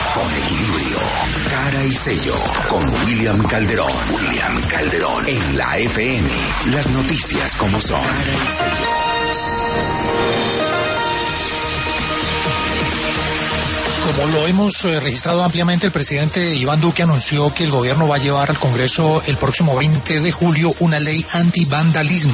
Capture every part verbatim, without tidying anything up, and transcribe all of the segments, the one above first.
Con equilibrio, cara y sello, con William Calderón. William Calderón. En la F M, las noticias como son. Cara y sello. Como lo hemos eh, registrado ampliamente, el presidente Iván Duque anunció que el gobierno va a llevar al Congreso el próximo veinte de julio una ley antivandalismo.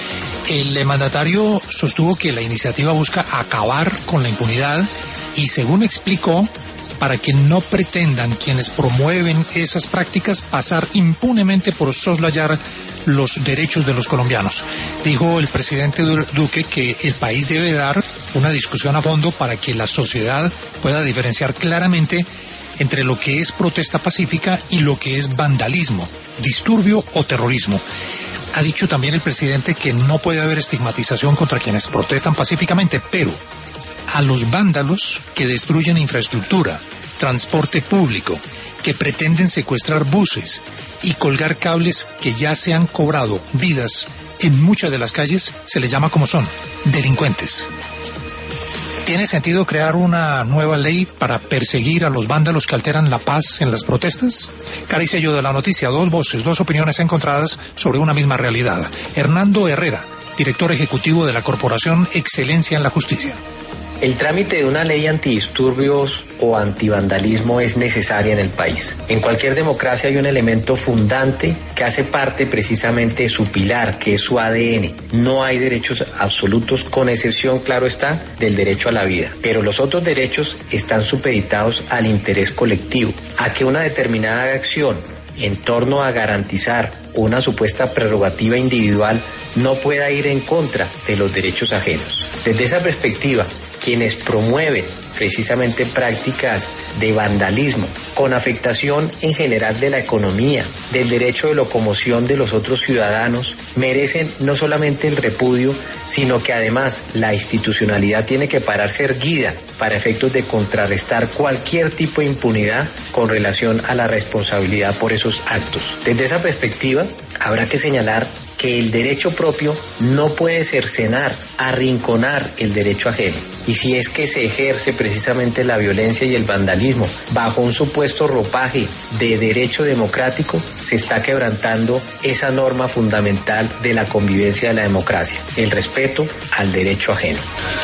El eh, mandatario sostuvo que la iniciativa busca acabar con la impunidad y, según explicó, para que no pretendan quienes promueven esas prácticas pasar impunemente por soslayar los derechos de los colombianos. Dijo el presidente Duque que el país debe dar una discusión a fondo para que la sociedad pueda diferenciar claramente entre lo que es protesta pacífica y lo que es vandalismo, disturbio o terrorismo. Ha dicho también el presidente que no puede haber estigmatización contra quienes protestan pacíficamente, pero a los vándalos que destruyen infraestructura, transporte público, que pretenden secuestrar buses y colgar cables que ya se han cobrado vidas en muchas de las calles, se les llama como son, delincuentes. ¿Tiene sentido crear una nueva ley para perseguir a los vándalos que alteran la paz en las protestas? Cara y sello de la noticia, dos voces, dos opiniones encontradas sobre una misma realidad. Hernando Herrera, director ejecutivo de la Corporación Excelencia en la Justicia. El trámite de una ley antidisturbios o antivandalismo es necesaria en el país. En cualquier democracia hay un elemento fundante que hace parte precisamente de su pilar, que es su A D N. No hay derechos absolutos, con excepción, claro está, del derecho a la vida. Pero los otros derechos están supeditados al interés colectivo, a que una determinada acción en torno a garantizar una supuesta prerrogativa individual no pueda ir en contra de los derechos ajenos. Desde esa perspectiva, quienes promueven precisamente prácticas de vandalismo, con afectación en general de la economía, del derecho de locomoción de los otros ciudadanos, merecen no solamente el repudio, sino que además la institucionalidad tiene que pararse erguida para efectos de contrarrestar cualquier tipo de impunidad con relación a la responsabilidad por esos actos. Desde esa perspectiva, habrá que señalar que el derecho propio no puede cercenar, arrinconar el derecho ajeno. Y si es que se ejerce precisamente la violencia y el vandalismo bajo un supuesto ropaje de derecho democrático, se está quebrantando esa norma fundamental de la convivencia de la democracia, el respeto al derecho ajeno.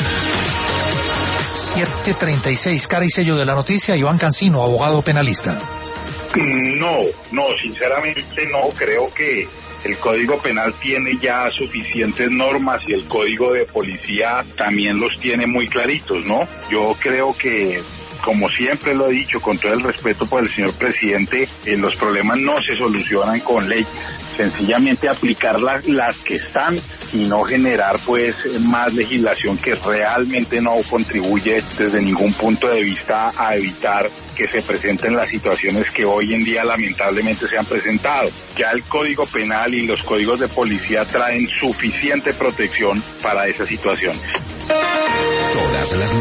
siete treinta y seis, cara y sello de la noticia, Iván Cancino, abogado penalista. No, no, sinceramente no, creo que el Código Penal tiene ya suficientes normas y el Código de Policía también los tiene muy claritos, ¿no? Yo creo que, como siempre lo he dicho, con todo el respeto por el señor presidente, eh, los problemas no se solucionan con leyes. Sencillamente aplicar las, las que están y no generar pues más legislación que realmente no contribuye desde ningún punto de vista a evitar que se presenten las situaciones que hoy en día lamentablemente se han presentado. Ya el Código Penal y los códigos de policía traen suficiente protección para esas situaciones. Todas las